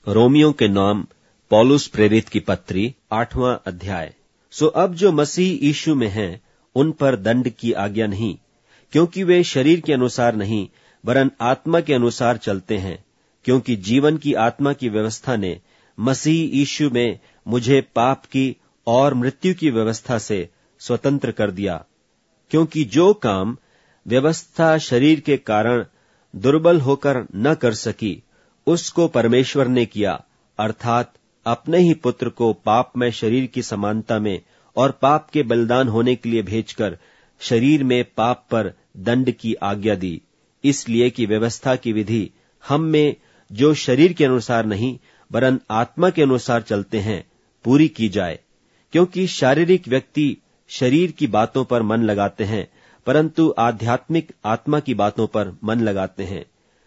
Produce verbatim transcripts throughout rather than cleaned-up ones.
रोमियों के नाम पौलुस प्रेरित की पत्री आठवां अध्याय। सो अब जो मसीह यीशु में हैं, उन पर दंड की आज्ञा नहीं, क्योंकि वे शरीर के अनुसार नहीं वरन आत्मा के अनुसार चलते हैं। क्योंकि जीवन की आत्मा की व्यवस्था ने मसीह यीशु में मुझे पाप की और मृत्यु की व्यवस्था से स्वतंत्र कर दिया। क्योंकि जो काम व्यवस्था शरीर के कारण दुर्बल होकर न कर सकी, उसको परमेश्वर ने किया, अर्थात अपने ही पुत्र को पाप में शरीर की समानता में और पाप के बलिदान होने के लिए भेजकर शरीर में पाप पर दंड की आज्ञा दी, इसलिए कि व्यवस्था की विधि हम में जो शरीर के अनुसार नहीं वरन आत्मा के अनुसार चलते हैं पूरी की जाए। क्योंकि शारीरिक व्यक्ति शरीर की बातों पर मन लगाते हैं, परंतु आध्यात्मिक आत्मा की बातों पर मन लगाते हैं।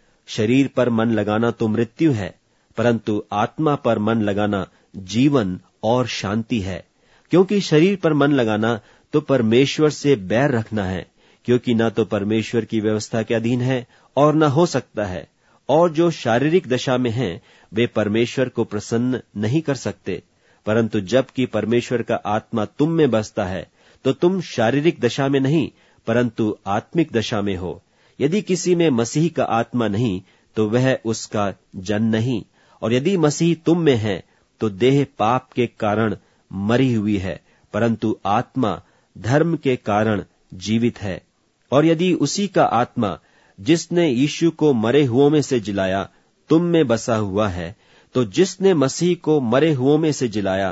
शरीर पर मन लगाना तो मृत्यु है, परंतु आत्मा पर मन लगाना जीवन और शांति है। क्योंकि शरीर पर मन लगाना तो परमेश्वर से बैर रखना है, क्योंकि न तो परमेश्वर की व्यवस्था के अधीन है और न हो सकता है। और जो शारीरिक दशा में हैं, वे परमेश्वर को प्रसन्न नहीं कर सकते। परंतु जबकि परमेश्वर का आत्मा तुम में बसता है, तो तुम शारीरिक दशा में नहीं परंतु आत्मिक दशा में हो। यदि किसी में मसीह का आत्मा नहीं, तो वह उसका जन नहीं। और यदि मसीह तुम में है, तो देह पाप के कारण मरी हुई है, परंतु आत्मा धर्म के कारण जीवित है। और यदि उसी का आत्मा जिसने यीशु को मरे हुओं में से जिलाया तुम में बसा हुआ है, तो जिसने मसीह को मरे हुओं में से जिलाया,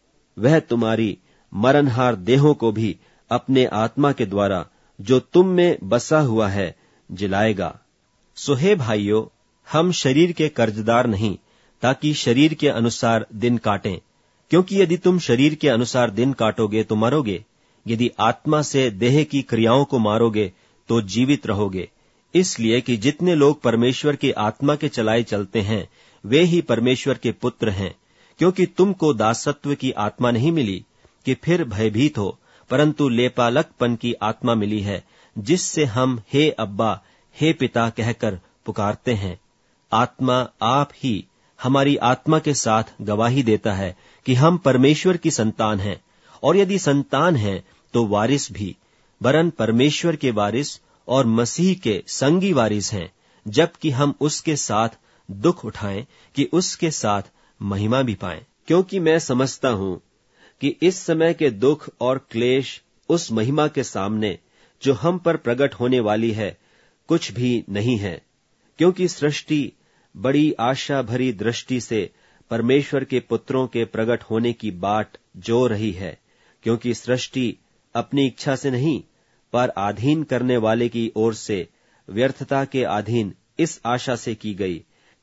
वह तुम्हारी मरणहार देहों को भी अपने आत्मा के द्वारा जो तुम में बसा हुआ है जिलाएगा। सो हे भाइयों, हम शरीर के कर्जदार नहीं, ताकि शरीर के अनुसार दिन काटें। क्योंकि यदि तुम शरीर के अनुसार दिन काटोगे तो मरोगे, यदि आत्मा से देह की क्रियाओं को मारोगे तो जीवित रहोगे। इसलिए कि जितने लोग परमेश्वर की आत्मा के चलाए चलते हैं, वे ही परमेश्वर के पुत्र हैं। क्योंकि तुमको दासत्व की आत्मा नहीं मिली कि फिर भयभीत हो, परंतु लेपालकपन की आत्मा मिली है, जिससे हम हे अब्बा, हे पिता कहकर पुकारते हैं। आत्मा आप ही हमारी आत्मा के साथ गवाही देता है कि हम परमेश्वर की संतान हैं, और यदि संतान हैं तो वारिस भी, वरन परमेश्वर के वारिस और मसीह के संगी वारिस हैं, जबकि हम उसके साथ दुख उठाएं कि उसके साथ महिमा भी पाएं। क्योंकि मैं समझता हूं कि इस समय के दुख और क्लेश उस महिमा के सामने जो हम पर प्रकट होने वाली है कुछ भी नहीं है। क्योंकि सृष्टि बड़ी आशा भरी दृष्टि से परमेश्वर के पुत्रों के प्रकट होने की बाट जो रही है। क्योंकि सृष्टि अपनी इच्छा से नहीं, पर अधीन करने वाले की ओर से व्यर्थता के अधीन इस आशा से की गई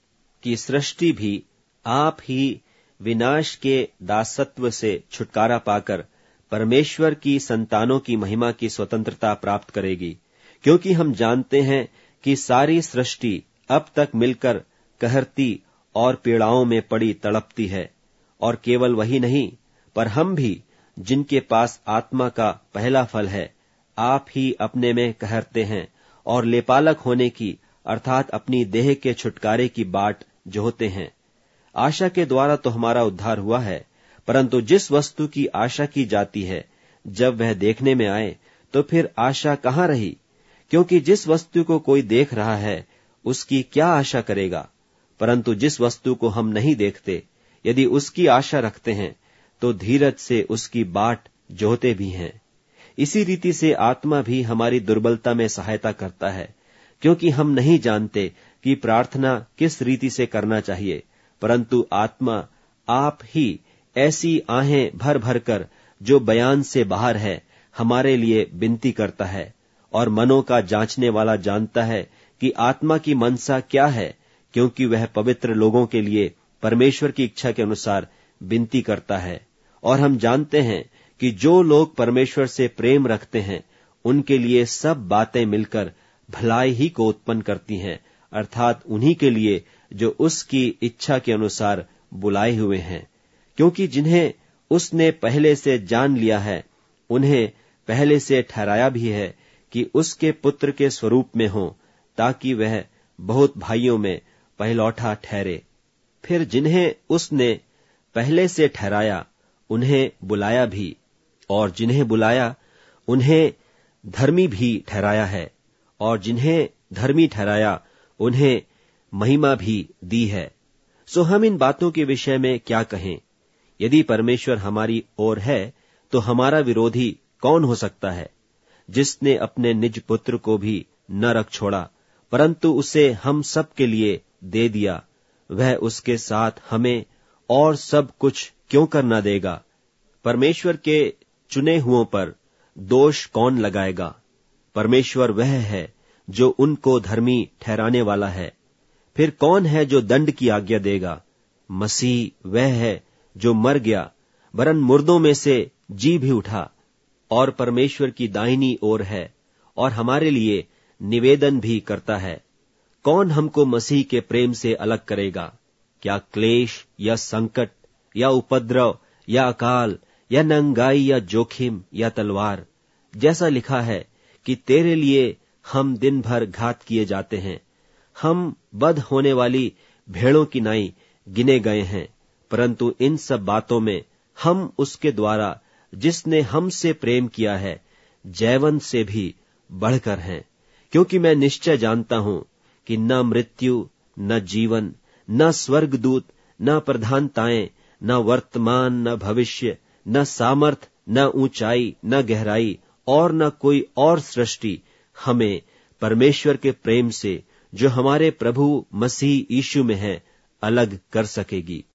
कि सृष्टि भी आप ही विनाश के दासत्व से छुटकारा पाकर परमेश्वर की संतानों की महिमा की स्वतंत्रता प्राप्त करेगी। क्योंकि हम जानते हैं कि सारी सृष्टि अब तक मिलकर कहरती और पीड़ाओं में पड़ी तड़पती है। और केवल वही नहीं, पर हम भी जिनके पास आत्मा का पहला फल है, आप ही अपने में कहरते हैं और लेपालक होने की अर्थात अपनी देह के छुटकारे की बाट जोहते हैं। आशा के द्वारा तो हमारा उद्धार हुआ है, परंतु जिस वस्तु की आशा की जाती है, जब वह देखने में आए तो फिर आशा कहाँ रही? क्योंकि जिस वस्तु को कोई देख रहा है, उसकी क्या आशा करेगा? परंतु जिस वस्तु को हम नहीं देखते, यदि उसकी आशा रखते हैं, तो धीरज से उसकी बाट जोहते भी हैं। इसी रीति से आत्मा भी हमारी दुर्बलता में सहायता करता है, क्योंकि हम नहीं जानते कि प्रार्थना किस रीति से करना चाहिए, परंतु आत्मा आप ही ऐसी आहें भर भर कर जो बयान से बाहर है हमारे लिए विनती करता है। और मनों का जांचने वाला जानता है कि आत्मा की मनसा क्या है, क्योंकि वह पवित्र लोगों के लिए परमेश्वर की इच्छा के अनुसार विनती करता है। और हम जानते हैं कि जो लोग परमेश्वर से प्रेम रखते हैं, उनके लिए सब बातें मिलकर भलाई ही को उत्पन्न करती हैं, अर्थात उन्हीं के लिए जो उसकी इच्छा के अनुसार बुलाए हुए हैं। क्योंकि जिन्हें उसने पहले से जान लिया है, उन्हें पहले से ठहराया भी है कि उसके पुत्र के स्वरूप में हो, ताकि वह बहुत भाइयों में पहलौठा ठहरे। फिर जिन्हें उसने पहले से ठहराया उन्हें बुलाया भी, और जिन्हें बुलाया उन्हें धर्मी भी ठहराया है, और जिन्हें धर्मी ठहराया उन्हें महिमा भी दी है। सो हम इन बातों के विषय में क्या कहें? यदि परमेश्वर हमारी ओर है तो हमारा विरोधी कौन हो सकता है? जिसने अपने निज पुत्र को भी न रख छोड़ा परंतु उसे हम सब के लिए दे दिया, वह उसके साथ हमें और सब कुछ क्यों करना देगा? परमेश्वर के चुने हुओं पर दोष कौन लगाएगा? परमेश्वर वह है जो उनको धर्मी ठहराने वाला है। फिर कौन है जो दंड की आज्ञा देगा? मसीह वह है जो मर गया, वरन मुर्दों में से जी भी उठा, और परमेश्वर की दाहिनी ओर है, और हमारे लिए निवेदन भी करता है। कौन हमको मसीह के प्रेम से अलग करेगा? क्या क्लेश या संकट या उपद्रव या अकाल या नंगाई या जोखिम या तलवार? जैसा लिखा है कि तेरे लिए हम दिन भर घात किए जाते हैं, हम बध होने वाली भेड़ों की नाई गिने गए हैं। परंतु इन सब बातों में हम उसके द्वारा जिसने हमसे प्रेम किया है जैवन से भी बढ़कर हैं। क्योंकि मैं निश्चय जानता हूं कि न मृत्यु न जीवन न स्वर्गदूत न प्रधानताएं न वर्तमान न भविष्य न सामर्थ न ऊंचाई न गहराई और न कोई और सृष्टि हमें परमेश्वर के प्रेम से जो हमारे प्रभु मसीह यीशु में है अलग कर सकेगी।